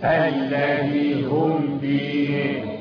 الذي هم فيه.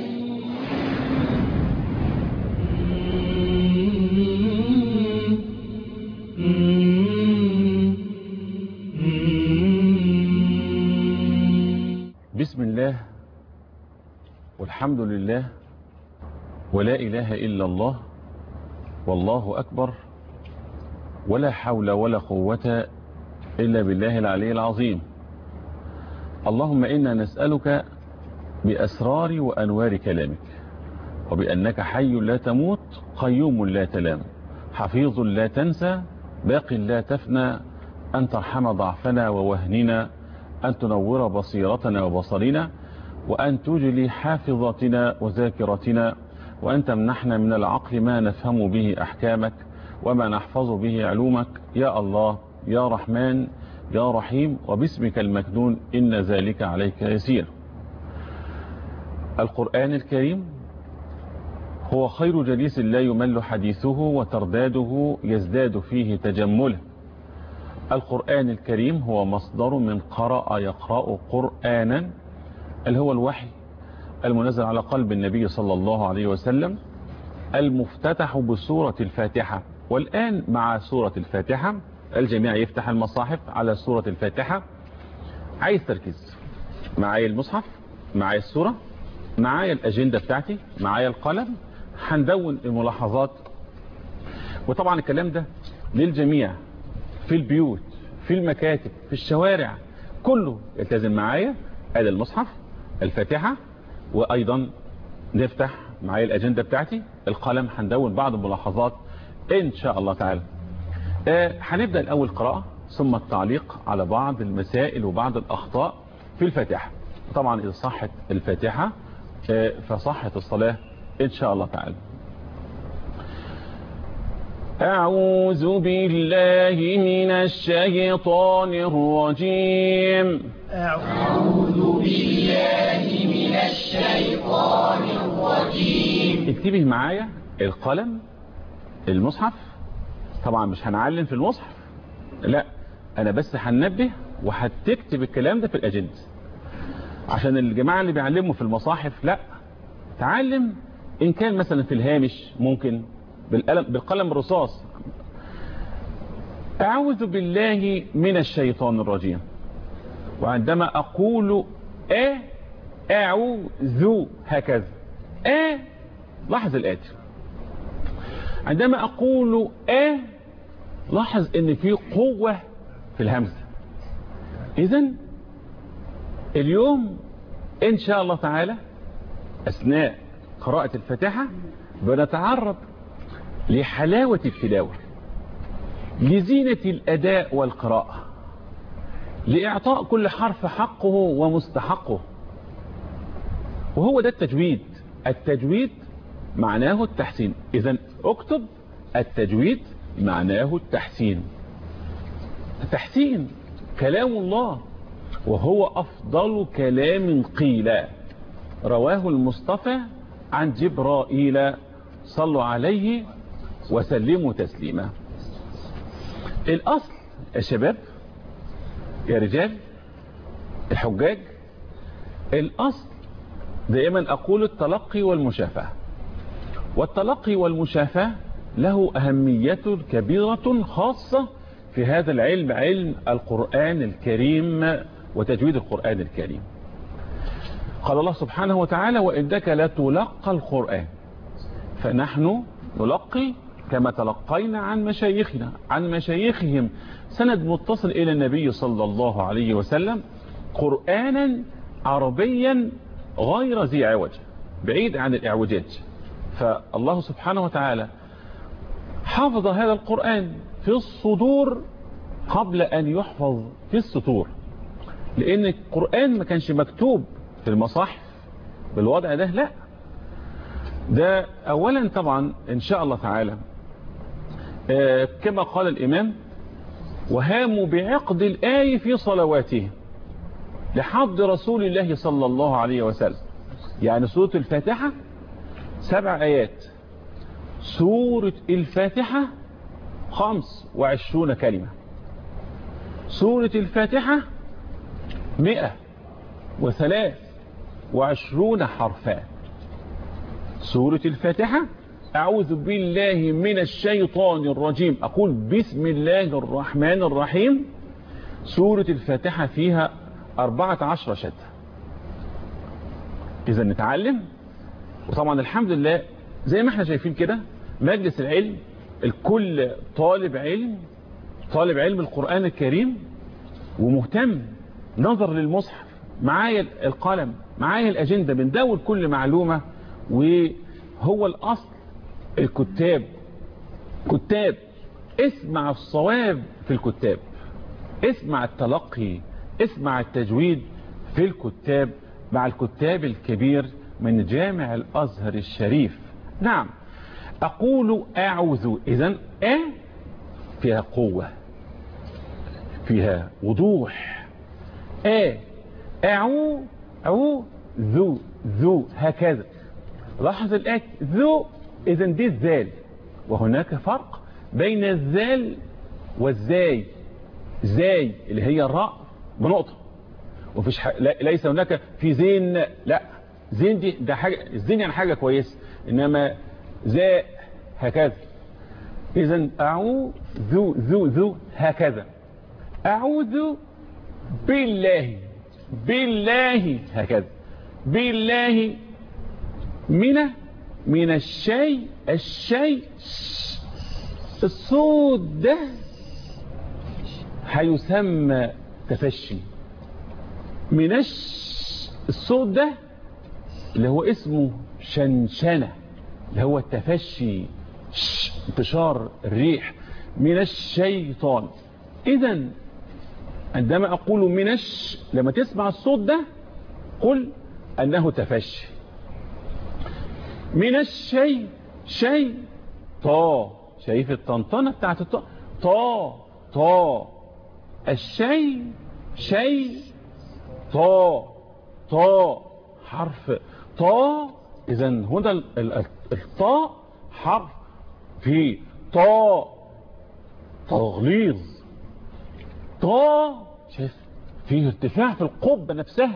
بسم الله والحمد لله ولا إله إلا الله والله أكبر ولا حول ولا قوة إلا بالله العلي العظيم. اللهم إنا نسألك بأسرار وأنوار كلامك وبأنك حي لا تموت قيوم لا تلام حفيظ لا تنسى باق لا تفنى أن ترحم ضعفنا ووهننا أن تنور بصيرتنا وبصرنا وأن تجلي حافظتنا وذاكرتنا وأن تمنحنا من العقل ما نفهم به أحكامك وما نحفظ به علومك يا الله يا رحمن يا رحيم وباسمك المكنون إن ذلك عليك يسير. القرآن الكريم هو خير جليس لا يمل حديثه وترداده يزداد فيه تجمله. القرآن الكريم هو مصدر من قرأ يقرأ قرآنا اللي هو الوحي المنزل على قلب النبي صلى الله عليه وسلم المفتتح بسورة الفاتحة. والآن مع سورة الفاتحة الجميع يفتح المصاحف على سورة الفاتحة. عايز تركيز معايا المصحف معايا السورة معايا الأجندة بتاعتي معايا القلم هندون الملاحظات. وطبعا الكلام ده للجميع في البيوت في المكاتب في الشوارع كله يلتزم معايا. ادي المصحف الفاتحة وايضا نفتح معايا الاجندة بتاعتي القلم هندون بعض الملاحظات ان شاء الله تعالى. هنبدأ الاول قراءة ثم التعليق على بعض المسائل وبعض الاخطاء في الفاتحة. طبعا اذا صحت الفاتحة فصحت الصلاة ان شاء الله تعالى. أعوذ بالله من الشيطان الرجيم. أعوذ بالله من الشيطان الرجيم. اكتبه معايا القلم المصحف. طبعا مش هنعلم في المصحف لا انا بس هنبه وهتكتب الكلام ده في الاجندة عشان الجماعة اللي بيعلموا في المصاحف لا تعلم ان كان مثلا في الهامش ممكن بالقلم الرصاص. أعوذ بالله من الشيطان الرجيم. وعندما أقول أعوذ هكذا لاحظ الآتي. عندما أقول لاحظ ان في قوة في الهمزة. إذن اليوم إن شاء الله تعالى أثناء قراءة الفاتحة بنتعرض لحلاوة التلاوة لزينة الأداء والقراءة لإعطاء كل حرف حقه ومستحقه. وهو ده التجويد. التجويد معناه التحسين. إذن اكتب التجويد معناه التحسين. التحسين كلام الله وهو أفضل كلام قيل رواه المصطفى عن جبرائيل صلوا عليه وسلموا تسليما. الأصل الشباب يا رجال الحجاج الأصل دائما أقول التلقي والمشافهة. والتلقي والمشافهة له أهمية كبيرة خاصة في هذا العلم علم القرآن الكريم وتجويد القرآن الكريم. قال الله سبحانه وتعالى وإنك لتلقى القرآن فنحن نلقي كما تلقينا عن مشايخنا عن مشايخهم سند متصل إلى النبي صلى الله عليه وسلم قرآنا عربيا غير ذي عوج بعيد عن الإعوجاج. فالله سبحانه وتعالى حافظ هذا القرآن في الصدور قبل أن يحفظ في السطور. لأن القرآن ما كانش مكتوب في المصاحف بالوضع ده لا ده أولا طبعا إن شاء الله تعالى كما قال الإمام وهاموا بعقد الآية في صلواته لحد رسول الله صلى الله عليه وسلم. يعني سورة الفاتحة 7 آيات. سورة الفاتحة 25 كلمة. سورة الفاتحة 100 23 حرفا. سورة الفاتحة أعوذ بالله من الشيطان الرجيم، أقول بسم الله الرحمن الرحيم. سورة الفاتحة فيها 14 شدة. إذا نتعلم، وطبعا الحمد لله زي ما احنا شايفين كده مجلس العلم، الكل طالب علم القرآن الكريم ومهتم، نظر للمصحف، معايا القلم، معايا الأجندة، بندور كل معلومة. وهو الأصل الكتاب، اسمع الصواب في الكتاب، اسمع التلقي، اسمع التجويد في الكتاب مع الكتاب الكبير من جامع الأزهر الشريف. نعم، أقول أعوذ. إذن فيها قوة، فيها وضوح. ذو هكذا. لاحظ الآية ذو، إذن دي الذال، وهناك فرق بين الذال والزاي. زاي اللي هي الراء بنقطة، وفيش ليس هناك في زين، لا، زين ده حاجة، الزين يعني حاجة كويسة، إنما زاء هكذا. إذن أعوذ ذو هكذا. أعوذ بالله هكذا. بالله من الشيء الصوت ده هيسمى تفشي. من الصوت ده اللي هو اسمه شنشنة، اللي هو التفشي، انتشار الريح من الشيطان. إذن عندما أقول لما تسمع الصوت ده قل أنه تفشي. من الشيء شايف الطنطنة بتاعت الشيء حرف إذن هنا الطاء حرف في تغليظ. شايف فيه ارتفاع في القبة نفسها.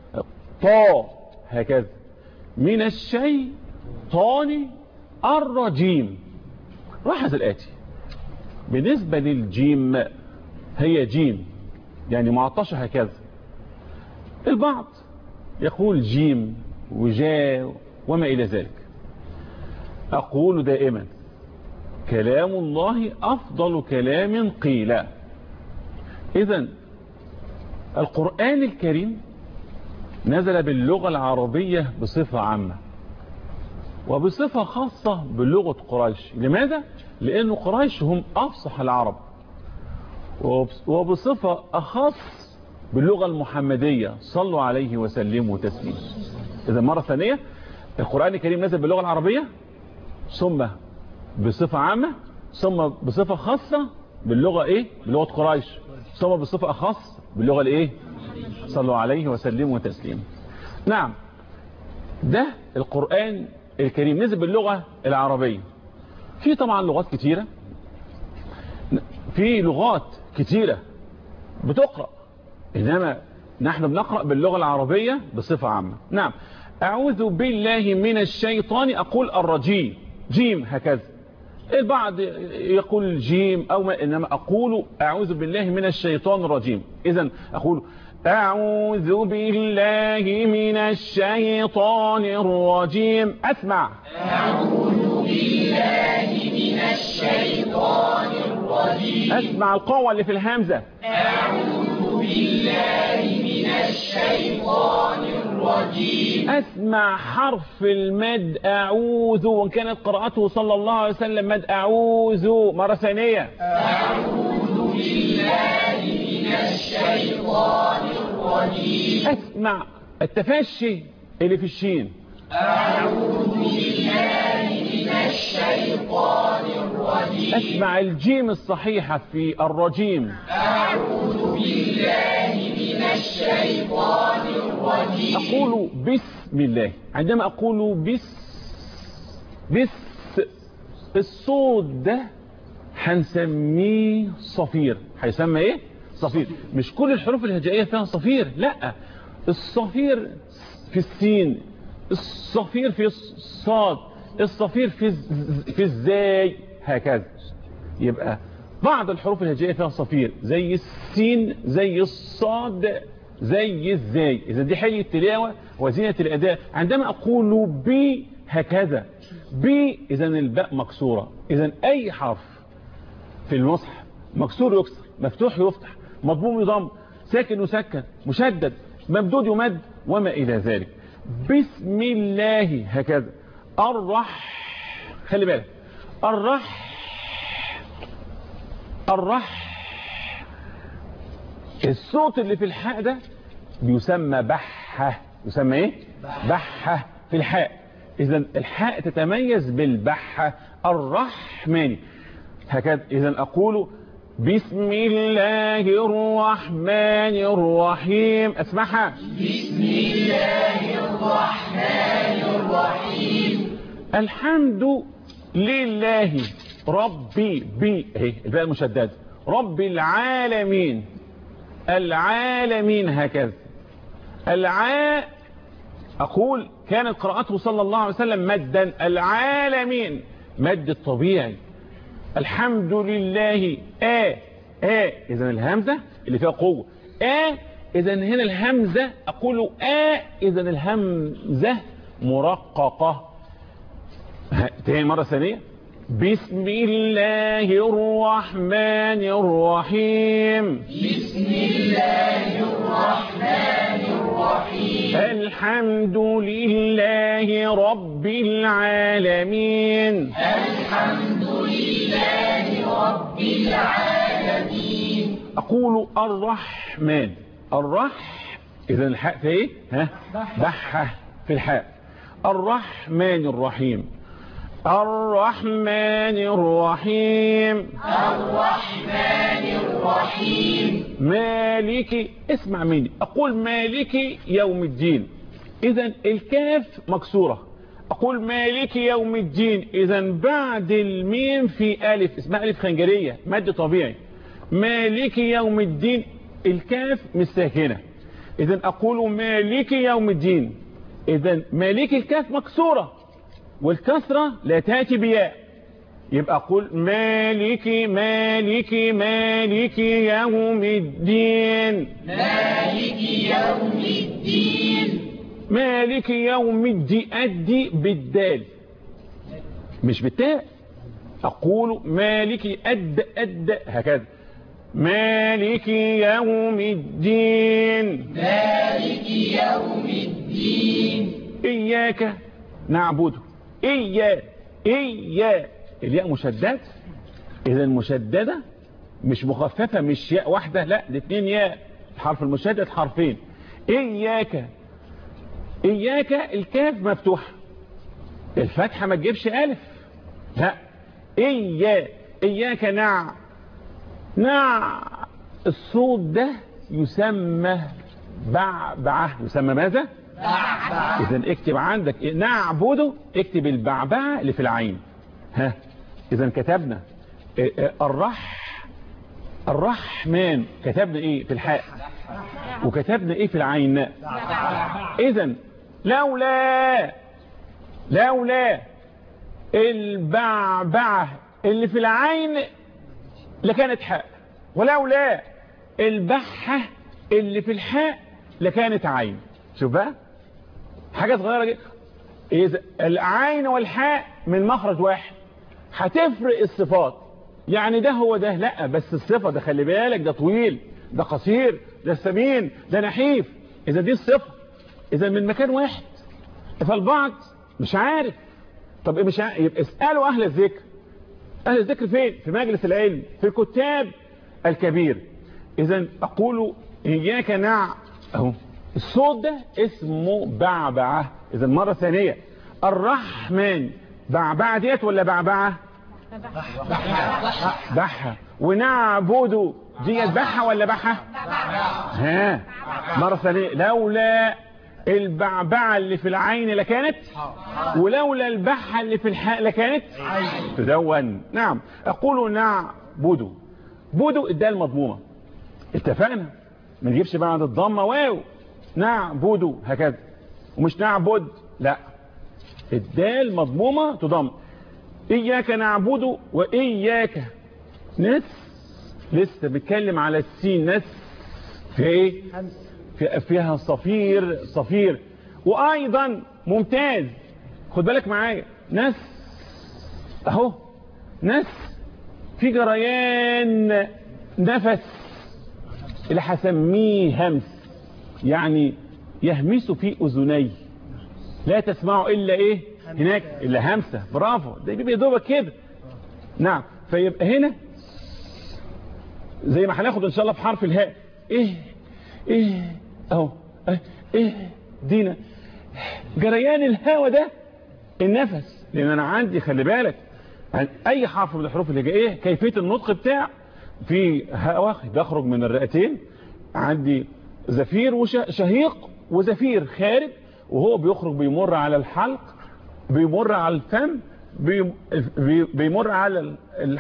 هكذا. من الشيطان الرجيم. لاحظ الآتي، بالنسبة للجيم هي جيم يعني معطشة هكذا. البعض يقول جيم وجا وما إلى ذلك. أقول دائما كلام الله أفضل كلام قيل. إذن القرآن الكريم نزل باللغة العربية بصفة عامة، وبصفة خاصة بلغة قريش. لماذا؟ لأن قريش هم أفصح العرب، وبصفة أخص باللغة المحمدية، صلوا عليه وسلموا تسليما. إذا مرة ثانية القرآن الكريم نزل باللغة العربية، ثم بصفة عامة، ثم بصفة خاصة باللغة بلغة قريش، ثم بصفة أخص باللغة صلوا عليه وسلموا تسليما. نعم، ده القرآن الكريم نزل باللغة العربية. في طبعا لغات كتيرة، في لغات كتيرة بتقرأ، إنما نحن بنقرأ باللغة العربية بصفة عامة. نعم، أعوذ بالله من الشيطان، أقول الرجيم، جيم هكذا. البعض يقول جيم أو ما، إنما أقول أعوذ بالله من الشيطان الرجيم. إذن أقول أعوذ بالله من الشيطان الرجيم. أسمع، أعوذ بالله من الشيطان الرجيم. أسمع القوة اللي في الهمزة. أعوذ بالله من الشيطان الرجيم. أسمع حرف المد أعوذ، وإن كانت قراءته صلى الله عليه وسلم مد أعوذ. مرة ثانية، أعوذ بالله من الشيطان الرجيم. أسمع التفشي اللي في الشين. أعوذ بالله من الشيطان الرجيم. أسمع الجيم الصحيحة في الرجيم. أعوذ بالله من الشيطان الرجيم. أقول بسم الله. عندما أقول بس الصوت ده هنسميه صفير. هيسمى صفير. مش كل الحروف الهجائية فيها صفير، لا، الصفير في السين، الصفير في الصاد، الصفير في الزاي، هكذا. يبقى بعض الحروف الهجائية فيها صفير، زي السين، زي الصاد، زي الزاي. إذا دي حلية التلاوة وزينة الأداء. عندما أقول بي هكذا، بي، إذا الباء مكسورة. إذا أي حرف في المصحف مكسور يكسر، مفتوح يفتح، مضموم يضم، ساكن يسكن، مشدد، ممدود يمد، وما إلى ذلك. بسم الله هكذا. خلي بالك، الصوت اللي في الحاء ده بيسمى بحة. يسمى ايه؟ بحة في الحاء. اذا الحاء تتميز بالبحة. الرحمن هكذا. اذا اقول بسم الله الرحمن الرحيم. اسمعها. بسم الله الرحمن الرحيم. الحمد لله ربي اهي الباء المشددة، رب العالمين. العالمين هكذا. أقول كانت قراءته صلى الله عليه وسلم مدا. العالمين مد الطبيعي. الحمد لله إذن الهمزة اللي فيها قوة. إذن هنا الهمزة أقول إذن الهمزة مرققة. تاني مرة ثانية. بسم الله الرحمن الرحيم. بسم الله الرحمن الرحيم. الحمد لله رب العالمين. الحمد لله رب العالمين. أقول الرحمن. إذا الحاء في ايه؟ بحة في الحاء. الرحمن الرحيم. الرحمن الرحيم. الرحمن الرحيم. مالك. اسمع مني. أقول مالك يوم الدين. إذن الكاف مكسورة. أقول مالك يوم الدين. إذن بعد الميم في ألف اسمها ألف خنجرية، مد طبيعي. مالك يوم الدين. الكاف مش ساكنة. إذن أقول مالك يوم الدين. إذن مالك الكاف مكسورة والكسرة لا تأتي بياء. يبقى أقول مالك مالك مالك يوم الدين. مالك يوم الدين. مالك يوم الدين. أدي بالدال مش بالتاء. أقول مالك أد هكذا. مالك يوم الدين. مالك يوم الدين. إياك نعبد. إيا الياء مشددة. إذا مشددة مش مخففة، مش ياء واحدة، لا الاثنين ياء. الحرف المشدد حرفين. إياك الكاف مفتوحة، الفتحة ما تجيبش ألف، لا. إياك نع الصوت ده يسمى بعبعة. يسمى ماذا؟ بعبعة. إذن اكتب عندك نعبده، اكتب البعبعة اللي في العين. إذن كتبنا الرحمن، كتبنا ايه في الحاء، وكتبنا ايه في العين. إذن لولا البعبعة اللي في العين لكانت حاء، ولولا البحة اللي في الحاء لكانت عين. شوف بقى حاجة صغيرة جدا. إذا العين والحاء من مخرج واحد هتفرق الصفات. يعني ده هو ده، لا بس الصفة ده خلي بالك، ده طويل، ده قصير، ده سمين، ده نحيف. إذا دي الصفة. إذا من مكان واحد، فالبعض مش عارف. طب مش عارف، يبقى اسألوا أهل الذكر. أهل الذكر فين؟ في مجلس العلم، في الكتاب الكبير. إذا أقول إياك أهو الصوت ده اسمه بعبعة. إذا مرة ثانية، الرحمن بعبعة ديت ولا بعبعة؟ بحة. ونعبد ديت بحة ولا بحة؟ مرة ثانية، لولا البعبعة اللي في العين لكانت، ولولا البحة اللي في الحاء لكانت تدون. نعم. أقول نعبد. بدو الدال مضمومة، اتفقنا ما نجيبش بعد الضمة واو. نعبد هكذا، ومش نعبد، لا، الدال مضمومة تضم. إياك نعبد وإياك لسه بيتكلم على السين في ايه؟ فيها صفير. وايضا ممتاز، خد بالك معايا، اهو في جريان نفس اللي هسميه همس، يعني يهمس في اذني لا تسمعوا الا ايه هناك الا همسه. برافو، ده بيبقى دوبك كده. نعم، فيبقى هنا زي ما هناخد ان شاء الله في حرف الهاء، ايه اهو، ايه دينا جريان الهواء ده النفس. لان انا عندي، خلي بالك، اي حرف من الحروف الهجائيه كيفيه النطق بتاع في هواء بيخرج من الرئتين، عندي زفير وشهيق وزفير خارج، وهو بيخرج بيمر على الحلق، بيمر على الفم، بيمر على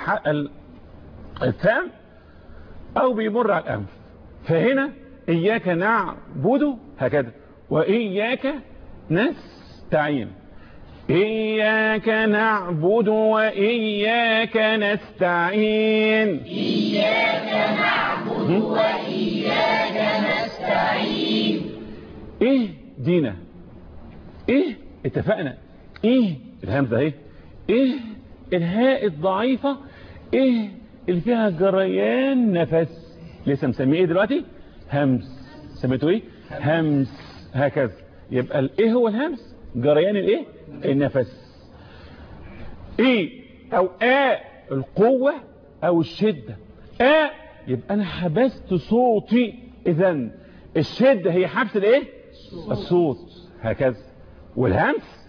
الفم، او بيمر على الانف. فهنا اياك نعبد هكذا، واياك نستعين. إياك نعبد وإياك نستعين. إياك نعبد وإياك نستعين. إيه دينا؟ إيه اتفقنا؟ إيه الهمزة اهي؟ إيه الهاء الضعيفة؟ إيه اللي فيها جريان نفس؟ لسه مسميه إيه دلوقتي؟ همس. سميته إيه؟ همس هكذا. يبقى الإيه هو الهمس؟ جريان الإيه؟ النفس. ايه او القوة او الشدة. يبقى انا حبست صوتي، اذا الشدة هي حبس الايه؟ الصوت هكذا. والهمس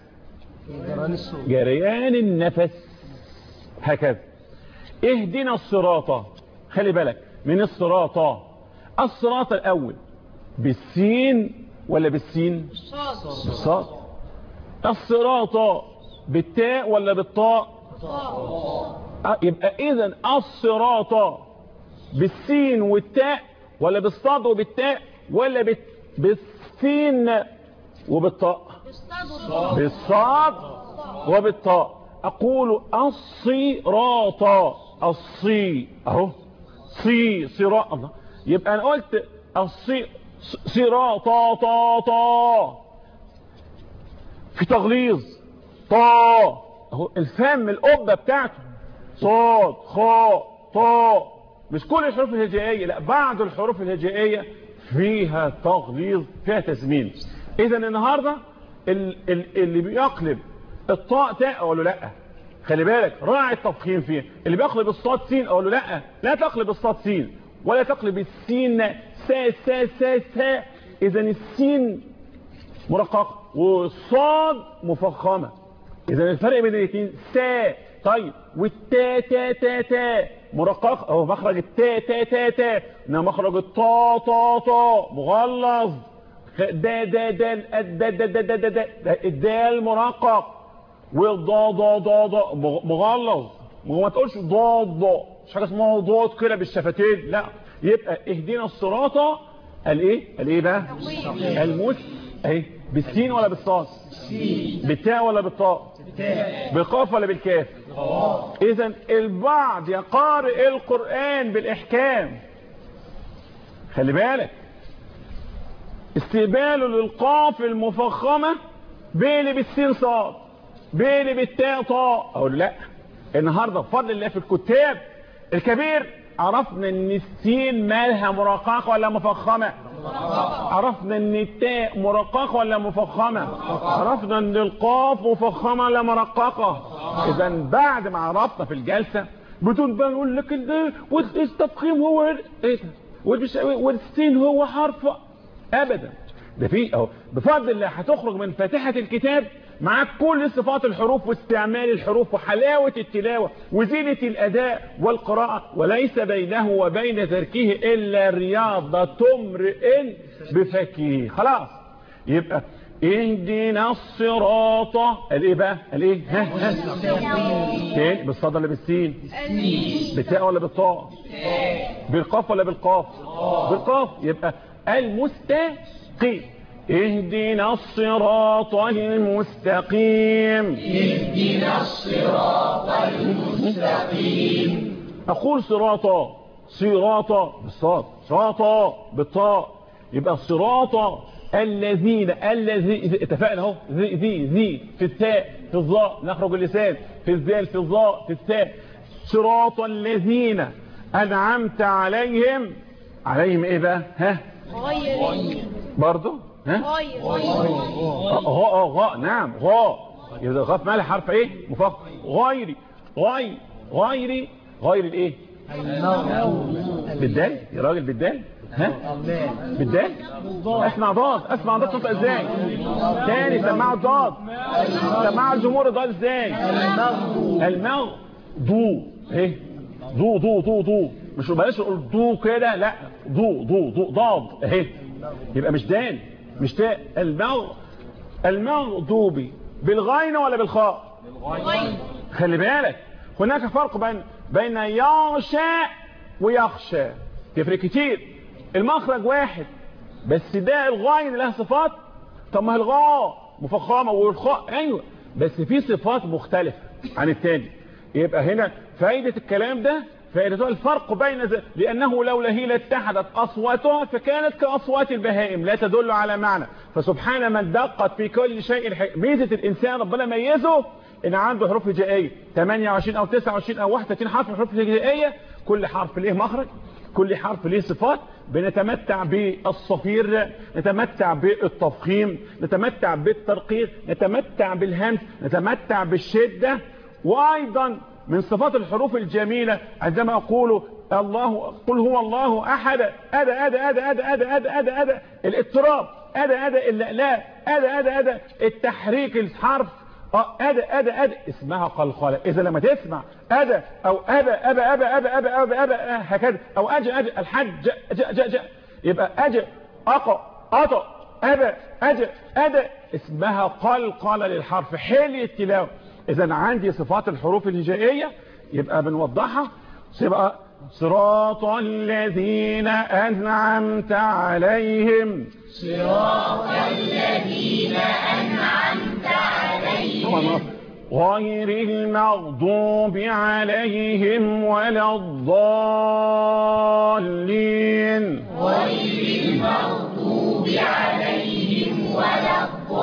جريان النفس هكذا. اهدنا الصراط، خلي بالك من الصراط الاول بالسين ولا بالسين؟ بالصاد. الصراط بالتاء ولا بالطاء؟ يبقى اذا الصراط بالسين والتاء ولا بالصاد وبالتاء ولا بالسين وبالطاء؟ بالصاد وبالطاء. اقول الصراط، اهو صراط. الله، يبقى انا قلت صراط في تغليظ اهو الفم القبه بتاعته صاد خاء طاء. مش كل الحروف الهجائيه، لا، بعض الحروف الهجائيه فيها تغليظ، فيها تزمين. اذا النهارده اللي بيقلب الطاء تاء اقول له لا، خلي بالك راعي التفخيم فيها. اللي بيقلب الصاد سين اقول له لا تقلب الصاد سين ولا تقلب السين سا. اذا السين مرققه والصاد مفخمه. اذا الفرق بين الاثنين سا. طيب والتا مرقق، اهو مخرج التا انما مخرج الطا مغلظ. الدال مرقق، والضاد مغلظ. ما تقولش ضاد، مش حاجه اسمها ضاد كده بالشفتين، لا. يبقى اهدنا الصراط الايه بقى؟ اهي بالسين ولا بالصاد؟ بالتاء ولا بالطاء؟ بالقاف ولا بالكاف؟ اذا البعض يقارئ القرآن بالاحكام، خلي بالك، استقباله للقاف المفخمة بيلي بالسين صاد، بيلي بالتاء طاء. اقول لا، النهارده بفضل الله في الكتاب الكبير عرفنا ان السين مالها مرققه ولا مفخمه؟ عرفنا ان التاء مرققه ولا مفخمه؟ عرفنا ان القاف مفخمه ولا مرققه؟ اذا بعد ما عرفنا في الجلسه بدون بقى نقول لك التفخيم هو ايه والسين هو حرف، ابدا. ده في اهو بفضل الله هتخرج من فاتحه الكتاب معاك كل صفات الحروف واستعمال الحروف وحلاوة التلاوة وزينة الأداء والقراءة، وليس بينه وبين تركه إلا رياضة امرئ بفكه. خلاص، يبقى اهدنا الصراط الايه بقى؟ الايه؟ تاني بالصاد ولا بالسين؟ بالتاء ولا بالطاء؟ بالقاف ولا بالقاف؟ بالقاف. يبقى المستقيم. اهدنا الصراط المستقيم. اهدنا الصراط المستقيم. أقول صراطا، صراطا بالصاد، صراطا بالطاء، يبقى الصراط الذين، الذي اتفقنا اهو، ذي في التاء في الظاء نخرج اللسان، في الذال في الظاء في التاء. صراط الذين أنعمت عليهم. عليهم ايه بقى؟ ها غير برضو ها غير غاء نعم غاء، يبقى الغاء مالها حرف ايه مفخم. غيري غيري الايه؟ بالدال يا راجل، بالدال ها بالدال. اسمع ضاد تنطق ازاي؟ تاني سمعوا الضاد، سمعوا الجمهور الضاد ازاي؟ المغ ضو ايه؟ ضو مش بلاش نقول ضو كده، لا ضو ضاد اهي، يبقى مش دال مش تاء. المغضوب بالغين ولا بالخاء؟ خلي بالك هناك فرق بين يغشى ويخشى، تفرق كتير. المخرج واحد بس ده الغين لها صفات. طب ما الغاء مفخمه والخاء ايوه، بس في صفات مختلفه عن التاني. يبقى هنا فائده الكلام ده، فائدته الفرق بين لانه لولا هي لاتحدت اصواتها فكانت كاصوات البهائم، لا تدل على معنى. فسبحان من دقت في كل شيء. ميزه الانسان ربنا ميزه ان عنده حروف هجائيه 28 او 29 او 31 حرف حروف هجائيه، كل حرف له مخرج، كل حرف له صفات. بنتمتع بالصفير، نتمتع بالتفخيم، نتمتع بالترقيق، نتمتع بالهمس، نتمتع بالشده. وايضا من صفات الحروف الجميله عندما اقول الله، قل هو الله احد، أدا الاضطراب، أدا اللاء، أدا التحريك الحرف، أدا اسمها قلقلة. إذا لما تسمع أدا أو أبا هكذا، أو أجا الحج جا يبقى أجا أطا أبا أدا اسمها قلقلة للحرف، حلي التلاوة. إذا عندي صفات الحروف الهجائية يبقى بنوضحها. يبقى صراط الذين أنعمت عليهم، صراط الذين أنعمت عليهم غير المغضوب عليهم ولا الضالين، غير المغضوب عليهم ولا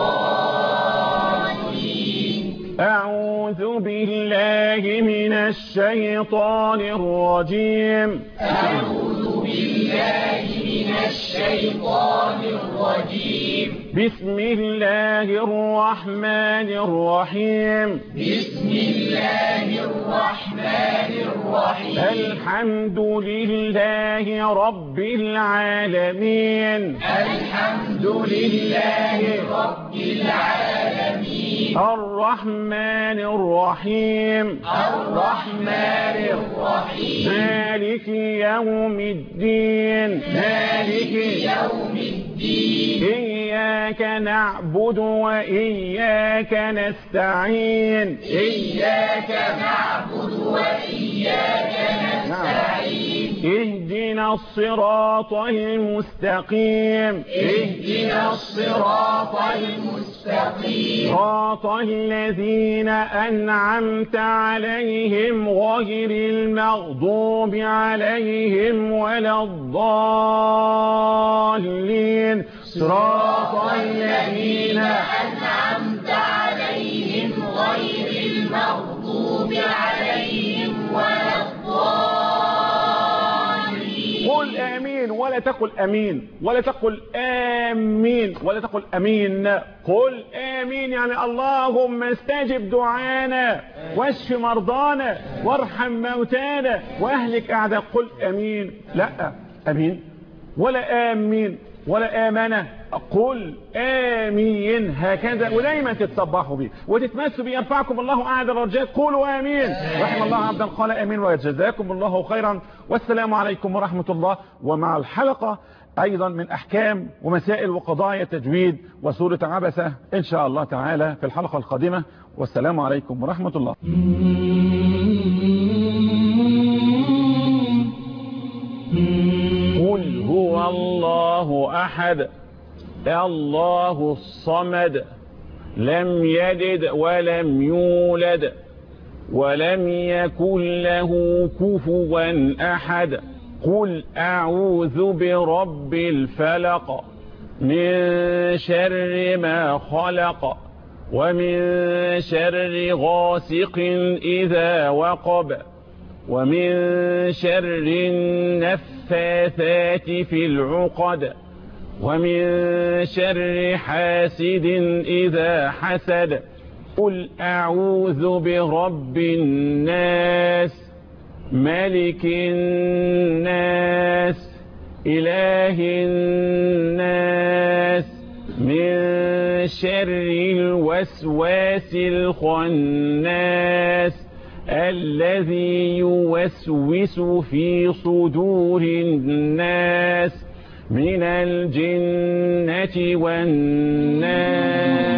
الضالين. أعوذ بالله من الشيطان الرجيم، أعوذ بالله من الشيطان الرجيم. بسم الله الرحمن الرحيم، بسم الله الرحمن الرحيم. الحمد لله رب العالمين، الحمد لله رب العالمين. الرحمن الرحيم، الرحمن الرحيم. مالك يوم الدين، مالك يوم الدين. إياك نعبد وإياك نستعين، إياك نعبد وإياك نستعين. اهدنا الصراط المستقيم، اهدنا الصراط المستقيم. صراط الذين أنعمت عليهم غير المغضوب عليهم ولا الضالين. صراط الذين أنعمت عليهم غير المغضوب عليهم ولا الضالين. قل آمين ولا تقل أمين، ولا تقل آمين، ولا تقل أمين. قل آمين يعني اللهم استجب دعانا واشف مرضانا وارحم موتانا واهلك أعداء. قل آمين، لا أمين ولا آمين ولا آمنة، قل آمين هكذا. ودايما تتصبحوا بيه وتتمسوا بيه. ينفعكم الله أعد الرجاء. قولوا آمين. رحم الله عبدا قال آمين وجزاكم الله خيرا. والسلام عليكم ورحمة الله. ومع الحلقة أيضا من أحكام ومسائل وقضايا تجويد وسورة عبسة إن شاء الله تعالى في الحلقة القادمة. والسلام عليكم ورحمة الله. قل هو الله أحد. الله الصمد لم يلد ولم يولد ولم يكن له كفوا أحد. قل أعوذ برب الفلق من شر ما خلق ومن شر غاسق إذا وقب ومن شر النفاثات في العقد ومن شر حاسد إذا حسد. قل أعوذ برب الناس ملك الناس إله الناس من شر الوسواس الخناس الذي يوسوس في صدور الناس من الجنة والناس.